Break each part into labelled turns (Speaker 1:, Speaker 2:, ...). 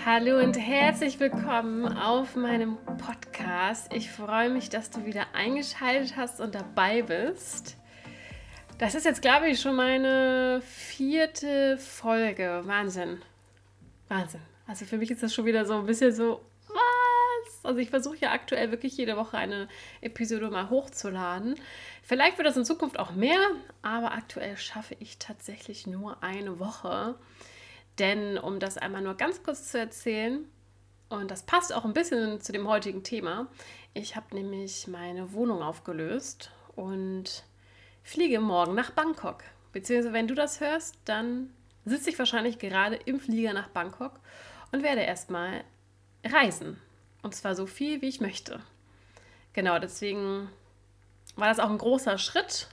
Speaker 1: Hallo und herzlich willkommen auf meinem Podcast. Ich freue mich, dass du wieder eingeschaltet hast und dabei bist. Das ist jetzt, glaube ich, schon meine 4. Folge. Wahnsinn. Wahnsinn. Also für mich ist das schon wieder so ein bisschen so, was? Also ich versuche ja aktuell wirklich jede Woche eine Episode mal hochzuladen. Vielleicht wird das in Zukunft auch mehr, aber aktuell schaffe ich tatsächlich nur eine Woche. Denn um das einmal nur ganz kurz zu erzählen, und das passt auch ein bisschen zu dem heutigen Thema, ich habe nämlich meine Wohnung aufgelöst und fliege morgen nach Bangkok. Beziehungsweise wenn du das hörst, dann sitze ich wahrscheinlich gerade im Flieger nach Bangkok und werde erstmal reisen. Und zwar so viel, wie ich möchte. Genau, deswegen war das auch ein großer Schritt.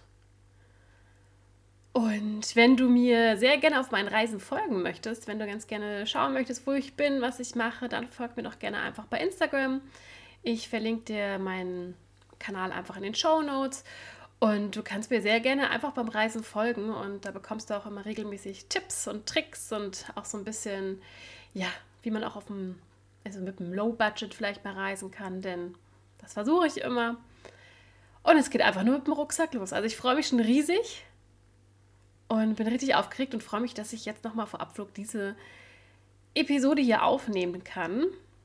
Speaker 1: Und wenn du mir sehr gerne auf meinen Reisen folgen möchtest, wenn du ganz gerne schauen möchtest, wo ich bin, was ich mache, dann folg mir doch gerne einfach bei Instagram. Ich verlinke dir meinen Kanal einfach in den Shownotes und du kannst mir sehr gerne einfach beim Reisen folgen und da bekommst du auch immer regelmäßig Tipps und Tricks und auch so ein bisschen, ja, wie man auch mit einem Low-Budget vielleicht mal reisen kann, denn das versuche ich immer. Und es geht einfach nur mit dem Rucksack los. Also ich freue mich schon riesig. Und bin richtig aufgeregt und freue mich, dass ich jetzt nochmal vor Abflug diese Episode hier aufnehmen kann.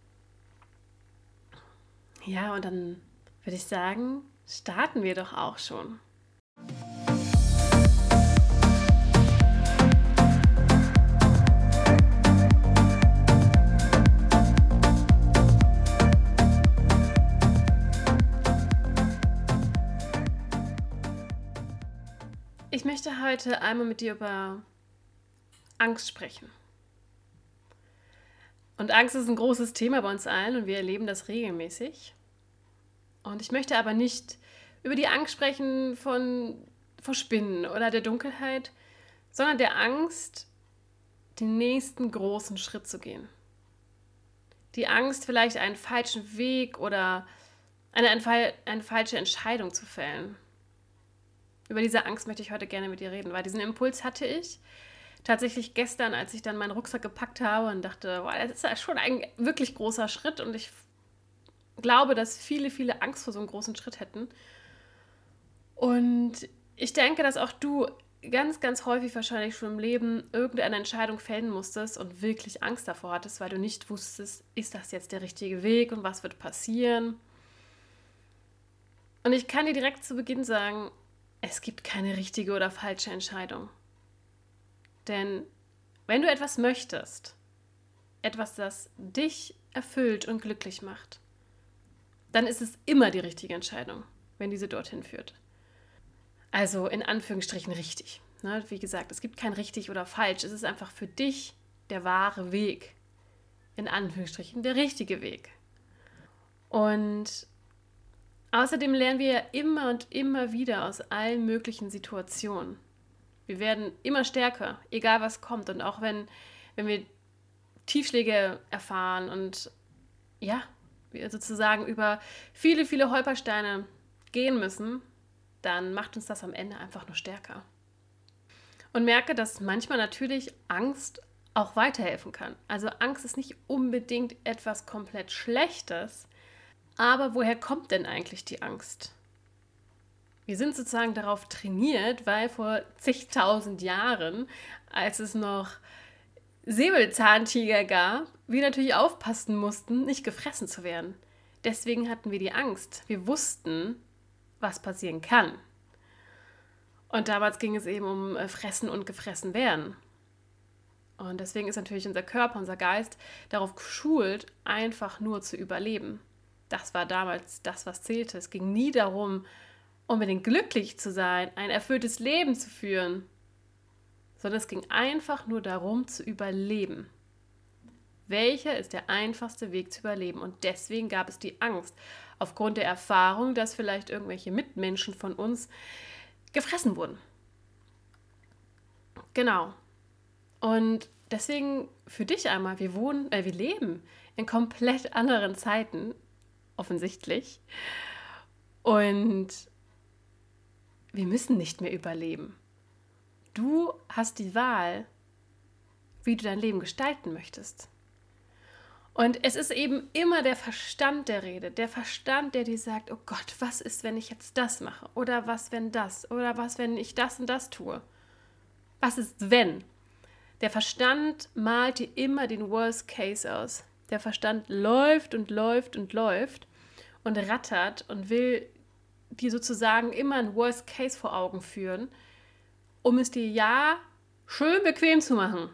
Speaker 1: Ja, und dann würde ich sagen, starten wir doch auch schon. Ich möchte heute einmal mit dir über Angst sprechen. Und Angst ist ein großes Thema bei uns allen und wir erleben das regelmäßig. Und ich möchte aber nicht über die Angst sprechen vor Spinnen oder der Dunkelheit, sondern der Angst, den nächsten großen Schritt zu gehen. Die Angst, vielleicht einen falschen Weg oder eine falsche Entscheidung zu fällen. Über diese Angst möchte ich heute gerne mit dir reden, weil diesen Impuls hatte ich tatsächlich gestern, als ich dann meinen Rucksack gepackt habe und dachte, wow, das ist ja schon ein wirklich großer Schritt und ich glaube, dass viele, viele Angst vor so einem großen Schritt hätten. Und ich denke, dass auch du ganz, ganz häufig wahrscheinlich schon im Leben irgendeine Entscheidung fällen musstest und wirklich Angst davor hattest, weil du nicht wusstest, ist das jetzt der richtige Weg und was wird passieren? Und ich kann dir direkt zu Beginn sagen, es gibt keine richtige oder falsche Entscheidung. Denn wenn du etwas möchtest, etwas, das dich erfüllt und glücklich macht, dann ist es immer die richtige Entscheidung, wenn diese dorthin führt. Also in Anführungsstrichen richtig. Ne? Wie gesagt, es gibt kein richtig oder falsch. Es ist einfach für dich der wahre Weg. In Anführungsstrichen der richtige Weg. Und außerdem lernen wir ja immer und immer wieder aus allen möglichen Situationen. Wir werden immer stärker, egal was kommt. Und auch wenn wir Tiefschläge erfahren und ja, wir sozusagen über viele, viele Holpersteine gehen müssen, dann macht uns das am Ende einfach nur stärker. Und merke, dass manchmal natürlich Angst auch weiterhelfen kann. Also Angst ist nicht unbedingt etwas komplett Schlechtes, aber woher kommt denn eigentlich die Angst? Wir sind sozusagen darauf trainiert, weil vor zigtausend Jahren, als es noch Säbelzahntiger gab, wir natürlich aufpassen mussten, nicht gefressen zu werden. Deswegen hatten wir die Angst. Wir wussten, was passieren kann. Und damals ging es eben um Fressen und gefressen werden. Und deswegen ist natürlich unser Körper, unser Geist darauf geschult, einfach nur zu überleben. Das war damals das, was zählte. Es ging nie darum, unbedingt glücklich zu sein, ein erfülltes Leben zu führen, sondern es ging einfach nur darum, zu überleben. Welcher ist der einfachste Weg zu überleben? Und deswegen gab es die Angst, aufgrund der Erfahrung, dass vielleicht irgendwelche Mitmenschen von uns gefressen wurden. Genau. Und deswegen für dich einmal, wir leben in komplett anderen Zeiten, offensichtlich. Und wir müssen nicht mehr überleben. Du hast die Wahl, wie du dein Leben gestalten möchtest. Und es ist eben immer der Verstand, der redet. Der Verstand, der dir sagt, oh Gott, was ist, wenn ich jetzt das mache? Oder was, wenn das? Oder was, wenn ich das und das tue? Was ist, wenn? Der Verstand malt dir immer den Worst Case aus. Der Verstand läuft und läuft und läuft und rattert und will dir sozusagen immer ein Worst Case vor Augen führen, um es dir ja schön bequem zu machen.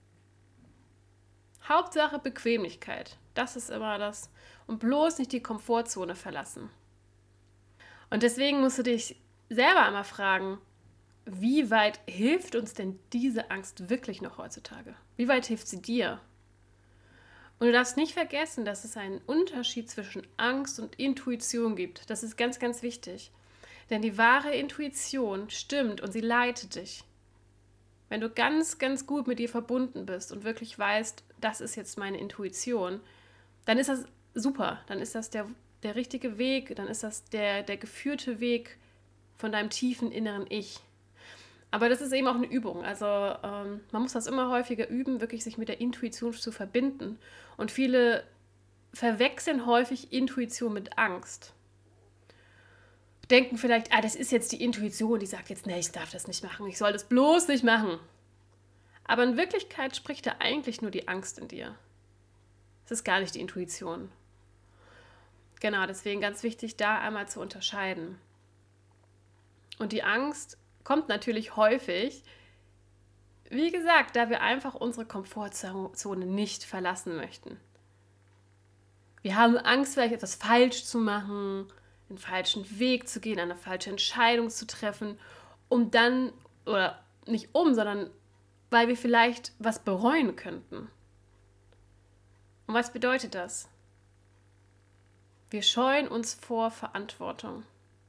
Speaker 1: Hauptsache Bequemlichkeit. Das ist immer das. Und bloß nicht die Komfortzone verlassen. Und deswegen musst du dich selber einmal fragen, wie weit hilft uns denn diese Angst wirklich noch heutzutage? Wie weit hilft sie dir? Und du darfst nicht vergessen, dass es einen Unterschied zwischen Angst und Intuition gibt. Das ist ganz, ganz wichtig. Denn die wahre Intuition stimmt und sie leitet dich. Wenn du ganz, ganz gut mit dir verbunden bist und wirklich weißt, das ist jetzt meine Intuition, dann ist das super. Dann ist das der richtige Weg, dann ist das der geführte Weg von deinem tiefen inneren Ich. Aber das ist eben auch eine Übung. Also man muss das immer häufiger üben, wirklich sich mit der Intuition zu verbinden. Und viele verwechseln häufig Intuition mit Angst. Denken vielleicht, das ist jetzt die Intuition, die sagt jetzt, nee, ich darf das nicht machen, ich soll das bloß nicht machen. Aber in Wirklichkeit spricht da eigentlich nur die Angst in dir. Es ist gar nicht die Intuition. Genau, deswegen ganz wichtig, da einmal zu unterscheiden. Und die Angst kommt natürlich häufig, wie gesagt, da wir einfach unsere Komfortzone nicht verlassen möchten. Wir haben Angst, vielleicht etwas falsch zu machen, den falschen Weg zu gehen, eine falsche Entscheidung zu treffen, um dann, oder nicht sondern weil wir vielleicht was bereuen könnten. Und was bedeutet das? Wir scheuen uns vor Verantwortung.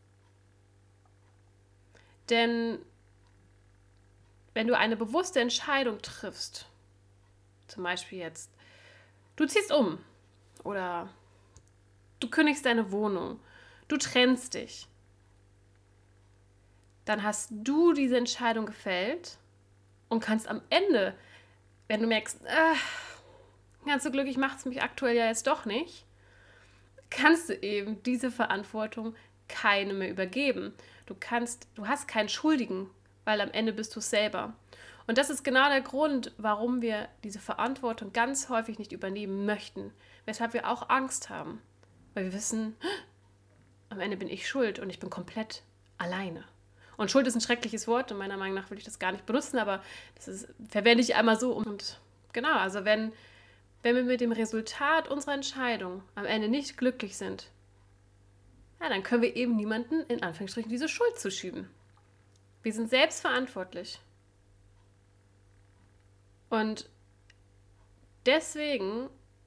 Speaker 1: Denn wenn du eine bewusste Entscheidung triffst, zum Beispiel jetzt, du ziehst um oder du kündigst deine Wohnung, du trennst dich, dann hast du diese Entscheidung gefällt und kannst am Ende, wenn du merkst, ganz so glücklich macht es mich aktuell ja jetzt doch nicht, kannst du eben diese Verantwortung keine mehr übergeben. Du hast keinen Schuldigen, weil am Ende bist du es selber. Und das ist genau der Grund, warum wir diese Verantwortung ganz häufig nicht übernehmen möchten, weshalb wir auch Angst haben, weil wir wissen, am Ende bin ich schuld und ich bin komplett alleine. Und Schuld ist ein schreckliches Wort und meiner Meinung nach will ich das gar nicht benutzen, aber verwende ich einmal so. Und genau, also wenn wir mit dem Resultat unserer Entscheidung am Ende nicht glücklich sind, ja, dann können wir eben niemanden in Anführungsstrichen diese Schuld zuschieben. Wir sind selbst verantwortlich. Und deswegen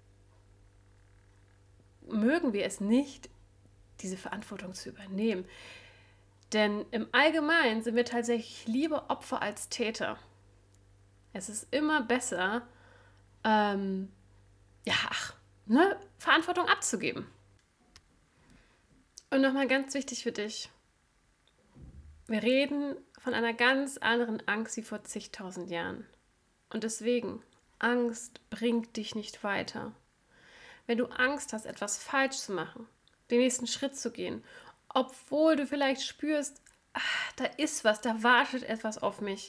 Speaker 1: mögen wir es nicht, diese Verantwortung zu übernehmen. Denn im Allgemeinen sind wir tatsächlich lieber Opfer als Täter. Es ist immer besser, Verantwortung abzugeben. Und nochmal ganz wichtig für dich. Wir reden von einer ganz anderen Angst wie vor zigtausend Jahren. Und deswegen, Angst bringt dich nicht weiter. Wenn du Angst hast, etwas falsch zu machen, den nächsten Schritt zu gehen, obwohl du vielleicht spürst, da ist was, da wartet etwas auf mich,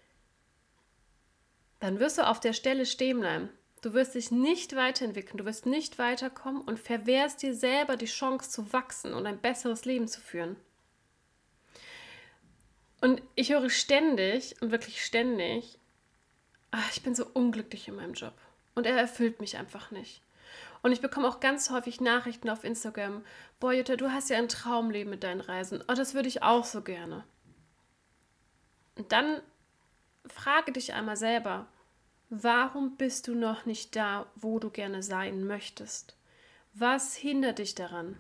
Speaker 1: dann wirst du auf der Stelle stehen bleiben. Du wirst dich nicht weiterentwickeln, du wirst nicht weiterkommen und verwehrst dir selber die Chance zu wachsen und ein besseres Leben zu führen. Und ich höre ständig und wirklich ständig, ich bin so unglücklich in meinem Job und er erfüllt mich einfach nicht. Und ich bekomme auch ganz häufig Nachrichten auf Instagram, boah Jutta, du hast ja ein Traumleben mit deinen Reisen, das würde ich auch so gerne. Und dann frage dich einmal selber, warum bist du noch nicht da, wo du gerne sein möchtest? Was hindert dich daran?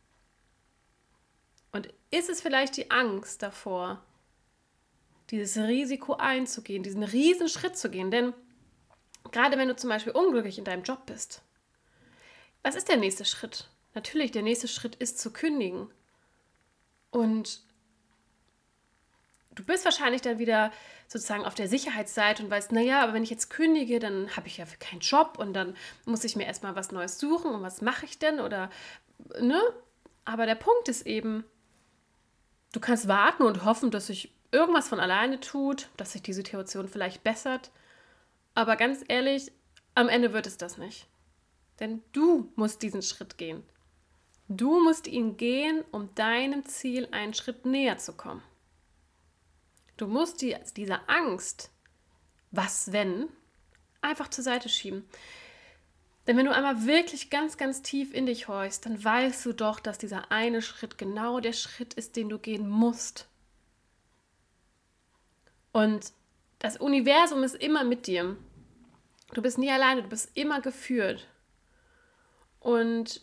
Speaker 1: Und ist es vielleicht die Angst davor, dieses Risiko einzugehen, diesen riesen Schritt zu gehen? Denn gerade wenn du zum Beispiel unglücklich in deinem Job bist, was ist der nächste Schritt? Natürlich, der nächste Schritt ist zu kündigen. Und du bist wahrscheinlich dann wieder sozusagen auf der Sicherheitsseite und weißt, naja, aber wenn ich jetzt kündige, dann habe ich ja keinen Job und dann muss ich mir erstmal was Neues suchen und was mache ich denn oder, ne? Aber der Punkt ist eben, du kannst warten und hoffen, dass sich irgendwas von alleine tut, dass sich die Situation vielleicht bessert. Aber ganz ehrlich, am Ende wird es das nicht. Denn du musst diesen Schritt gehen. Du musst ihn gehen, um deinem Ziel einen Schritt näher zu kommen. Du musst diese Angst, was wenn, einfach zur Seite schieben. Denn wenn du einmal wirklich ganz, ganz tief in dich horchst, dann weißt du doch, dass dieser eine Schritt genau der Schritt ist, den du gehen musst. Und das Universum ist immer mit dir. Du bist nie alleine, du bist immer geführt. Und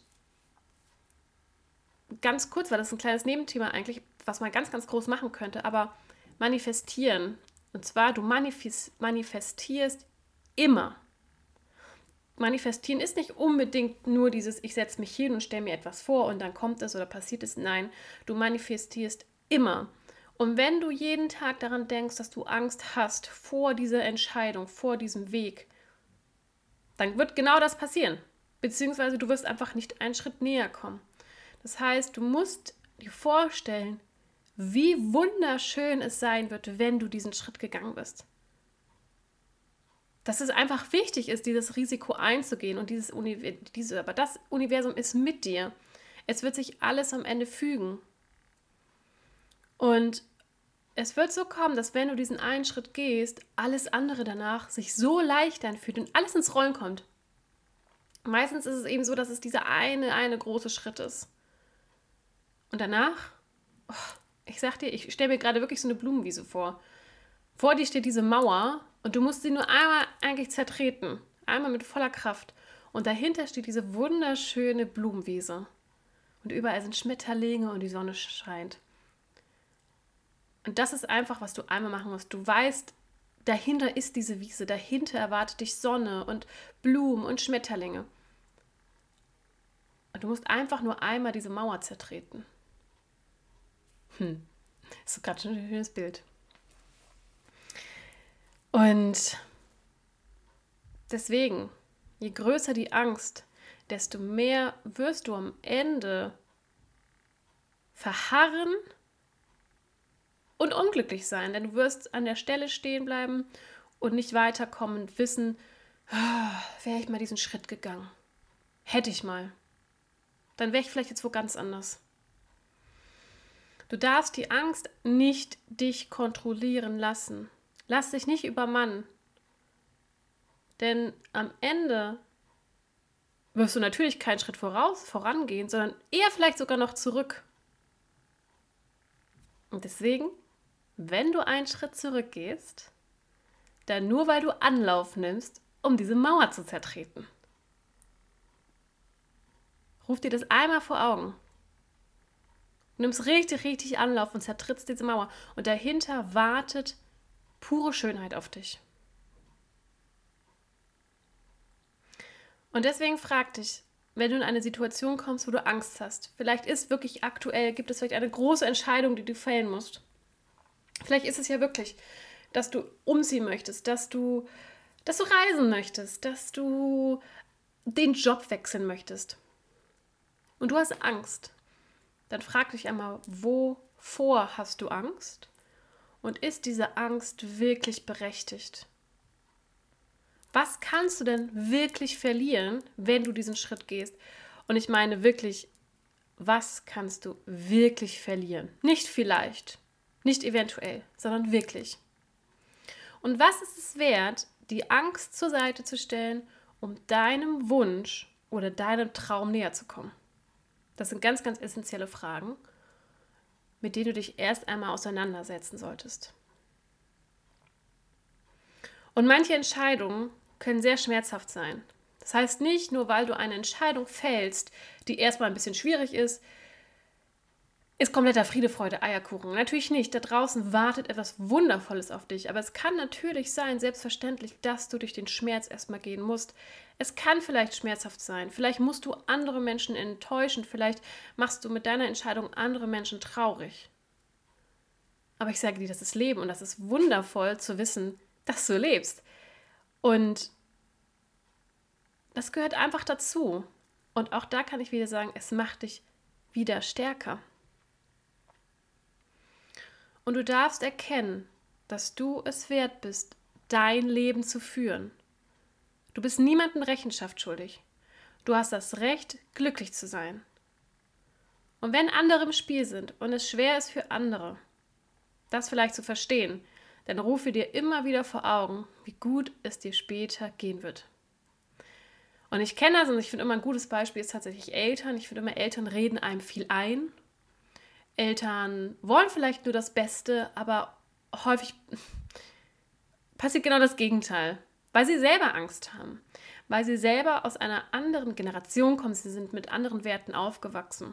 Speaker 1: ganz kurz, weil das ein kleines Nebenthema eigentlich, was man ganz, ganz groß machen könnte, aber manifestieren. Und zwar, du manifestierst immer. Manifestieren ist nicht unbedingt nur dieses, ich setze mich hin und stelle mir etwas vor und dann kommt es oder passiert es. Nein, du manifestierst immer. Und wenn du jeden Tag daran denkst, dass du Angst hast vor dieser Entscheidung, vor diesem Weg, dann wird genau das passieren. Beziehungsweise du wirst einfach nicht einen Schritt näher kommen. Das heißt, du musst dir vorstellen, wie wunderschön es sein wird, wenn du diesen Schritt gegangen bist. Dass es einfach wichtig ist, dieses Risiko einzugehen und aber das Universum ist mit dir. Es wird sich alles am Ende fügen. Und es wird so kommen, dass wenn du diesen einen Schritt gehst, alles andere danach sich so leicht anfühlt und alles ins Rollen kommt. Meistens ist es eben so, dass es dieser eine große Schritt ist. Und danach, ich sag dir, ich stelle mir gerade wirklich so eine Blumenwiese vor. Vor dir steht diese Mauer und du musst sie nur einmal eigentlich zertreten. Einmal mit voller Kraft. Und dahinter steht diese wunderschöne Blumenwiese. Und überall sind Schmetterlinge und die Sonne scheint. Und das ist einfach, was du einmal machen musst. Du weißt, dahinter ist diese Wiese. Dahinter erwartet dich Sonne und Blumen und Schmetterlinge. Und du musst einfach nur einmal diese Mauer zertreten. Das ist gerade schon ein schönes Bild. Und deswegen, je größer die Angst, desto mehr wirst du am Ende verharren und unglücklich sein. Denn du wirst an der Stelle stehen bleiben und nicht weiterkommen und wissen, wäre ich mal diesen Schritt gegangen. Hätte ich mal. Dann wäre ich vielleicht jetzt wo ganz anders. Du darfst die Angst nicht dich kontrollieren lassen. Lass dich nicht übermannen. Denn am Ende wirst du natürlich keinen Schritt vorangehen, sondern eher vielleicht sogar noch zurück. Und deswegen, wenn du einen Schritt zurückgehst, dann nur, weil du Anlauf nimmst, um diese Mauer zu zertreten. Ruf dir das einmal vor Augen. Du nimmst richtig, richtig Anlauf und zertrittst diese Mauer. Und dahinter wartet pure Schönheit auf dich. Und deswegen frag dich, wenn du in eine Situation kommst, wo du Angst hast, gibt es vielleicht eine große Entscheidung, die du fällen musst. Vielleicht ist es ja wirklich, dass du umziehen möchtest, dass du reisen möchtest, dass du den Job wechseln möchtest. Und du hast Angst. Dann frag dich einmal, wovor hast du Angst? Und ist diese Angst wirklich berechtigt? Was kannst du denn wirklich verlieren, wenn du diesen Schritt gehst? Und ich meine wirklich, was kannst du wirklich verlieren? Nicht vielleicht, nicht eventuell, sondern wirklich. Und was ist es wert, die Angst zur Seite zu stellen, um deinem Wunsch oder deinem Traum näher zu kommen? Das sind ganz, ganz essentielle Fragen, mit denen du dich erst einmal auseinandersetzen solltest. Und manche Entscheidungen können sehr schmerzhaft sein. Das heißt nicht, nur weil du eine Entscheidung fällst, die erstmal ein bisschen schwierig ist kompletter Friede, Freude, Eierkuchen. Natürlich nicht. Da draußen wartet etwas Wundervolles auf dich. Aber es kann natürlich sein, selbstverständlich, dass du durch den Schmerz erstmal gehen musst. Es kann vielleicht schmerzhaft sein. Vielleicht musst du andere Menschen enttäuschen. Vielleicht machst du mit deiner Entscheidung andere Menschen traurig. Aber ich sage dir, das ist Leben und das ist wundervoll zu wissen, dass du lebst. Und das gehört einfach dazu. Und auch da kann ich wieder sagen, es macht dich wieder stärker. Und du darfst erkennen, dass du es wert bist, dein Leben zu führen. Du bist niemandem Rechenschaft schuldig. Du hast das Recht, glücklich zu sein. Und wenn andere im Spiel sind und es schwer ist für andere, das vielleicht zu verstehen, dann rufe dir immer wieder vor Augen, wie gut es dir später gehen wird. Und ich kenne das und ich finde immer ein gutes Beispiel ist tatsächlich Eltern. Ich finde immer, Eltern reden einem viel ein. Eltern wollen vielleicht nur das Beste, aber häufig passiert genau das Gegenteil, weil sie selber Angst haben, weil sie selber aus einer anderen Generation kommen, sie sind mit anderen Werten aufgewachsen.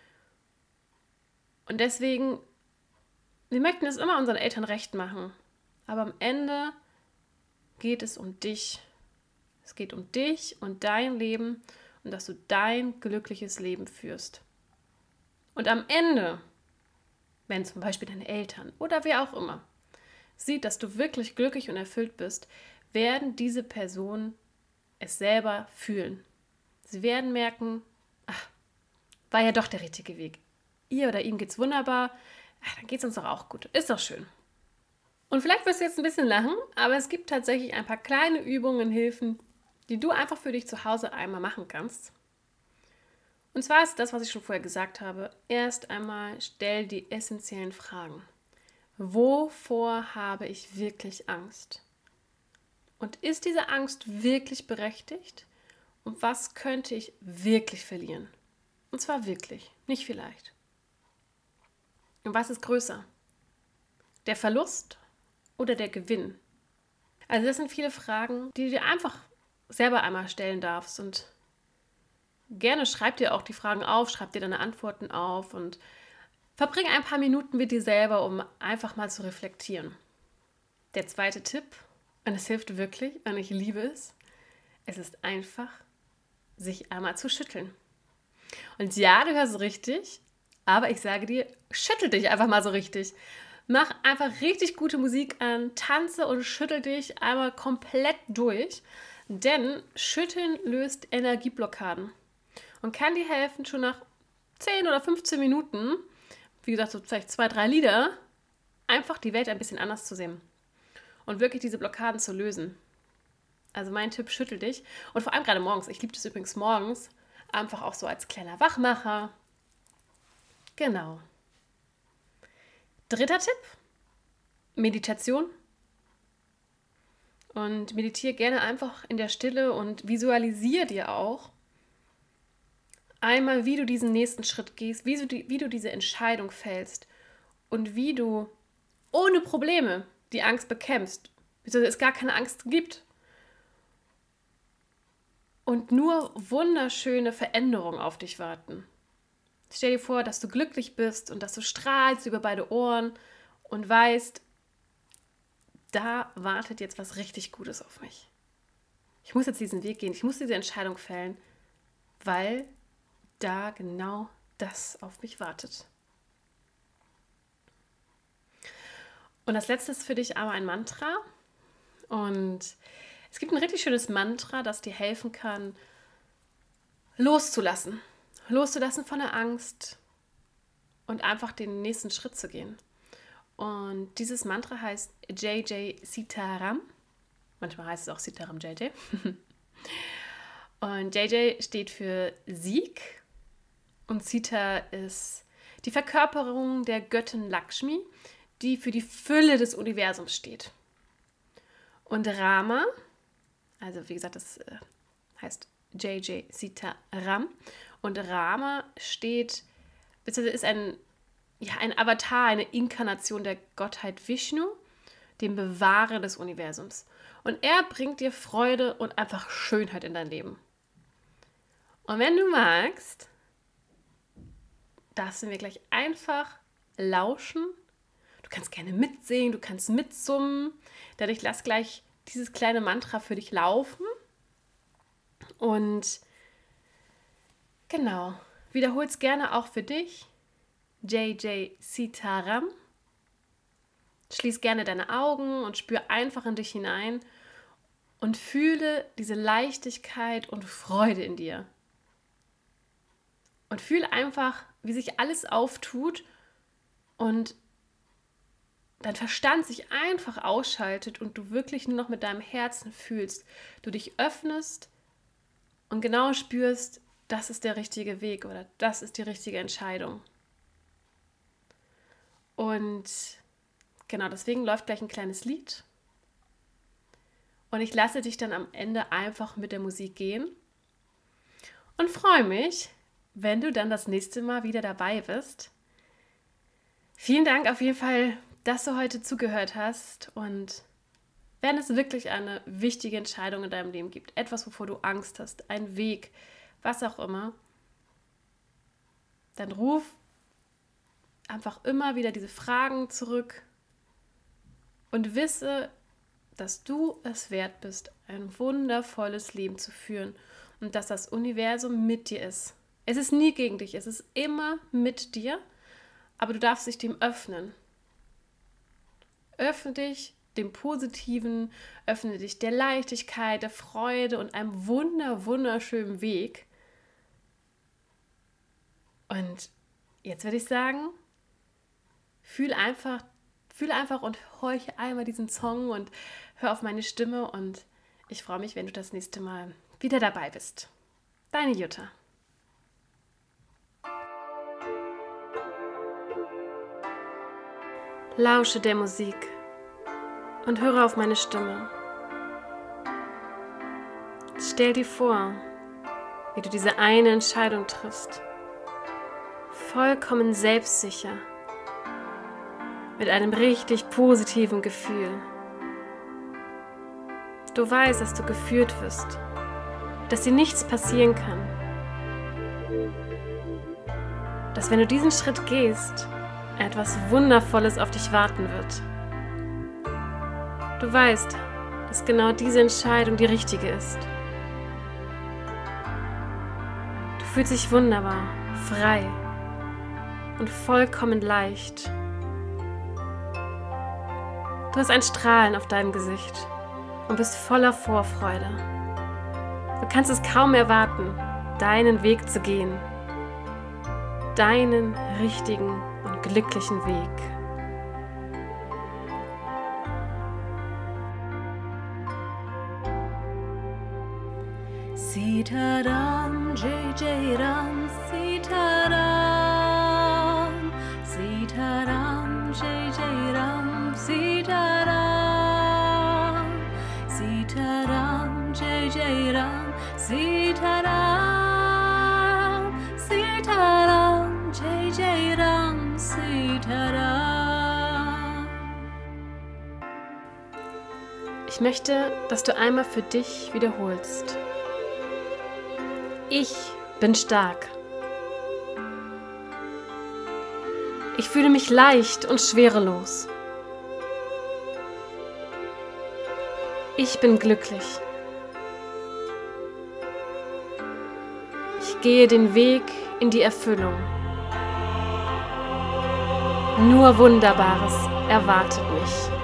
Speaker 1: Und deswegen, wir möchten es immer unseren Eltern recht machen, aber am Ende geht es um dich. Es geht um dich und dein Leben und dass du dein glückliches Leben führst. Und am Ende, wenn zum Beispiel deine Eltern oder wer auch immer sieht, dass du wirklich glücklich und erfüllt bist, werden diese Personen es selber fühlen. Sie werden merken, ach, war ja doch der richtige Weg. Ihr oder ihm geht's wunderbar, ach, dann geht's uns doch auch gut. Ist doch schön. Und vielleicht wirst du jetzt ein bisschen lachen, aber es gibt tatsächlich ein paar kleine Übungen, Hilfen, die du einfach für dich zu Hause einmal machen kannst. Und zwar ist das, was ich schon vorher gesagt habe, erst einmal stell die essentiellen Fragen. Wovor habe ich wirklich Angst? Und ist diese Angst wirklich berechtigt? Und was könnte ich wirklich verlieren? Und zwar wirklich, nicht vielleicht. Und was ist größer? Der Verlust oder der Gewinn? Also das sind viele Fragen, die du dir einfach selber einmal stellen darfst. Und gerne schreib dir auch die Fragen auf, schreib dir deine Antworten auf und verbring ein paar Minuten mit dir selber, um einfach mal zu reflektieren. Der zweite Tipp, und es hilft wirklich, und ich liebe es, es ist einfach, sich einmal zu schütteln. Und ja, du hörst richtig, aber ich sage dir, schüttel dich einfach mal so richtig. Mach einfach richtig gute Musik an, tanze und schüttel dich einmal komplett durch, denn Schütteln löst Energieblockaden und kann dir helfen, schon nach 10 oder 15 Minuten, wie gesagt, so vielleicht 2, 3 Lieder, einfach die Welt ein bisschen anders zu sehen und wirklich diese Blockaden zu lösen. Also mein Tipp, schüttel dich. Und vor allem gerade morgens. Ich liebe das übrigens morgens. Einfach auch so als kleiner Wachmacher. Genau. Dritter Tipp. Meditation. Und meditiere gerne einfach in der Stille und visualisiere dir auch einmal, wie du diesen nächsten Schritt gehst, wie du diese Entscheidung fällst und wie du ohne Probleme die Angst bekämpfst, bis es gar keine Angst gibt. Und nur wunderschöne Veränderungen auf dich warten. Stell dir vor, dass du glücklich bist und dass du strahlst über beide Ohren und weißt, da wartet jetzt was richtig Gutes auf mich. Ich muss jetzt diesen Weg gehen, ich muss diese Entscheidung fällen, weil da genau das auf mich wartet. Und das letzte ist für dich aber ein Mantra. Und es gibt ein richtig schönes Mantra, das dir helfen kann, loszulassen. Loszulassen von der Angst und einfach den nächsten Schritt zu gehen. Und dieses Mantra heißt JJ Sitaram. Manchmal heißt es auch Sitaram JJ. Und JJ steht für Sieg. Und Sita ist die Verkörperung der Göttin Lakshmi, die für die Fülle des Universums steht. Und Rama, also wie gesagt, das heißt JJ Sita Ram. Und Rama steht, beziehungsweise ist ein Avatar, eine Inkarnation der Gottheit Vishnu, dem Bewahrer des Universums. Und er bringt dir Freude und einfach Schönheit in dein Leben. Und wenn du magst, darfst du mir gleich einfach lauschen. Du kannst gerne mitsingen, du kannst mitsummen. Dadurch lass gleich dieses kleine Mantra für dich laufen. Und genau, wiederhol es gerne auch für dich. JJ Sitaram. Schließ gerne deine Augen und spür einfach in dich hinein und fühle diese Leichtigkeit und Freude in dir. Und fühl einfach, wie sich alles auftut und dein Verstand sich einfach ausschaltet und du wirklich nur noch mit deinem Herzen fühlst. Du dich öffnest und genau spürst, das ist der richtige Weg oder das ist die richtige Entscheidung. Und genau, deswegen läuft gleich ein kleines Lied. Und ich lasse dich dann am Ende einfach mit der Musik gehen und freue mich, wenn du dann das nächste Mal wieder dabei bist. Vielen Dank auf jeden Fall, dass du heute zugehört hast. Und wenn es wirklich eine wichtige Entscheidung in deinem Leben gibt, etwas, wovor du Angst hast, ein Weg, was auch immer, dann ruf einfach immer wieder diese Fragen zurück und wisse, dass du es wert bist, ein wundervolles Leben zu führen und dass das Universum mit dir ist. Es ist nie gegen dich, es ist immer mit dir, aber du darfst dich dem öffnen. Öffne dich dem Positiven, öffne dich der Leichtigkeit, der Freude und einem wunderschönen Weg. Und jetzt würde ich sagen, fühl einfach und horche einmal diesen Song und hör auf meine Stimme und ich freue mich, wenn du das nächste Mal wieder dabei bist. Deine Jutta. Lausche der Musik und höre auf meine Stimme. Stell dir vor, wie du diese eine Entscheidung triffst. Vollkommen selbstsicher. Mit einem richtig positiven Gefühl. Du weißt, dass du geführt wirst, dass dir nichts passieren kann. Dass wenn du diesen Schritt gehst, etwas Wundervolles auf dich warten wird. Du weißt, dass genau diese Entscheidung die richtige ist. Du fühlst dich wunderbar, frei und vollkommen leicht. Du hast ein Strahlen auf deinem Gesicht und bist voller Vorfreude. Du kannst es kaum erwarten, deinen Weg zu gehen. Deinen richtigen und glücklichen Weg.
Speaker 2: Sitaram, Jai Jai Ram, Sitaram, Sitaram, Jai Jai Ram, Sitaram, Sitaram, Jai Jai Ram, Sitaram, Sitaram, Jai Jai Ram, Sitaram.
Speaker 1: Ich möchte, dass du einmal für dich wiederholst. Ich bin stark. Ich fühle mich leicht und schwerelos. Ich bin glücklich. Ich gehe den Weg in die Erfüllung. Nur Wunderbares erwartet mich.